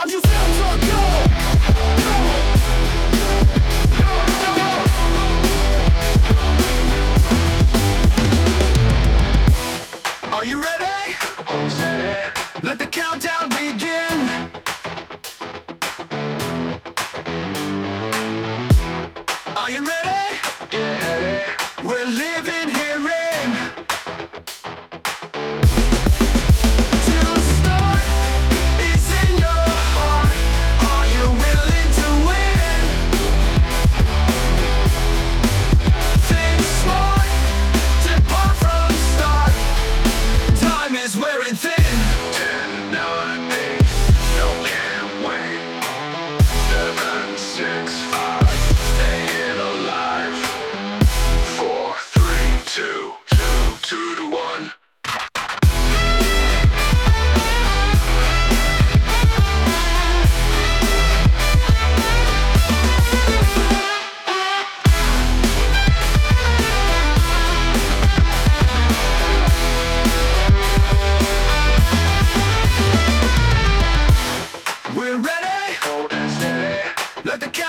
sound you feel so go. Are you ready? Let the countdown begin. Are you ready? Yeah. We're living here in. To start is in your heart. Are you willing to win? Think smart, depart from start. Time is wearing thin. 10, 9, 8, no can't wait. 7, 6, 5, staying alive. 4, 3, 2, 2 to 1. We're ready. Hold and steady. Let the